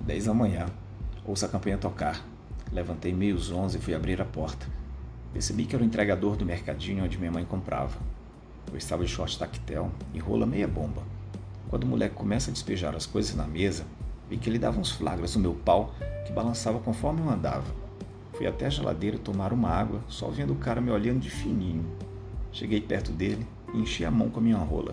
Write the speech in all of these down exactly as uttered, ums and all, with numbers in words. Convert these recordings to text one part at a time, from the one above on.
Dez da manhã. Ouço a campainha tocar. Levantei meios onze e fui abrir a porta. Percebi que era o entregador do mercadinho onde minha mãe comprava. Eu estava de short tactel e rola meia bomba. Quando o moleque começa a despejar as coisas na mesa, vi que ele dava uns flagras no meu pau que balançava conforme eu andava. Fui até a geladeira tomar uma água, só vendo o cara me olhando de fininho. Cheguei perto dele e enchi a mão com a minha rola.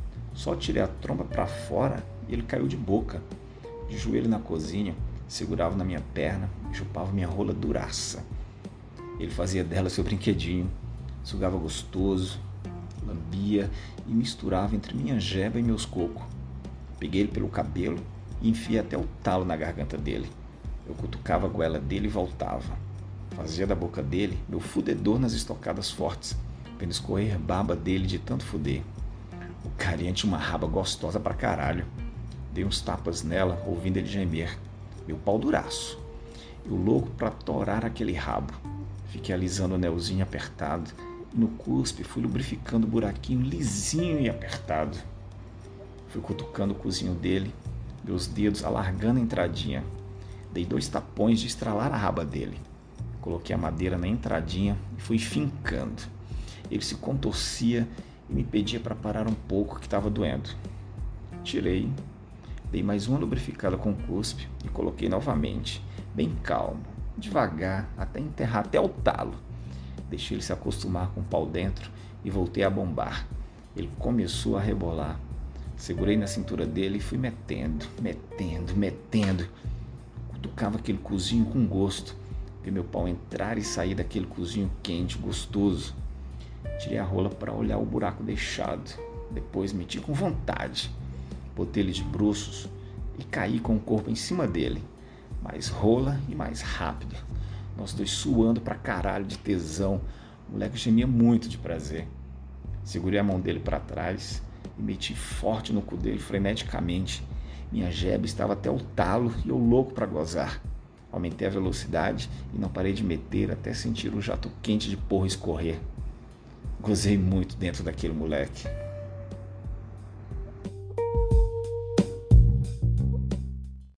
Só tirei a tromba para fora e ele caiu de boca. De joelho na cozinha, segurava na minha perna e chupava minha rola duraça. Ele fazia dela seu brinquedinho, sugava gostoso, lambia e misturava entre minha jeba e meus cocos. Peguei ele pelo cabelo e enfiei até o talo na garganta dele. Eu cutucava a goela dele e voltava. Fazia da boca dele meu fudedor nas estocadas fortes, vendo escorrer baba dele de tanto fuder. O carinha tinha uma raba gostosa pra caralho. Dei uns tapas nela, ouvindo ele gemer. Meu pau duraço. Eu louco pra torar aquele rabo. Fiquei alisando o anelzinho apertado e no cuspe fui lubrificando o buraquinho lisinho e apertado. Fui cutucando o cozinho dele, meus dedos alargando a entradinha. Dei dois tapões de estralar a raba dele. Coloquei a madeira na entradinha e fui fincando. Ele se contorcia e me pedia para parar um pouco que estava doendo. Tirei, dei mais uma lubrificada com cuspe e coloquei novamente, bem calmo, devagar, até enterrar até o talo. Deixei ele se acostumar com o pau dentro e voltei a bombar. Ele começou a rebolar. Segurei na cintura dele e fui metendo, metendo, metendo. Cutucava aquele cozinho com gosto. Vi meu pau entrar e sair daquele cozinho quente, gostoso. Tirei a rola para olhar o buraco deixado. Depois meti com vontade. Botei ele de bruços e caí com o corpo em cima dele. Mais rola e mais rápido. Nós dois suando pra caralho de tesão. O moleque gemia muito de prazer. Segurei a mão dele para trás e meti forte no cu dele freneticamente. Minha jeba estava até o talo e eu louco para gozar. Aumentei a velocidade e não parei de meter até sentir o jato quente de porra escorrer. Gozei muito dentro daquele moleque.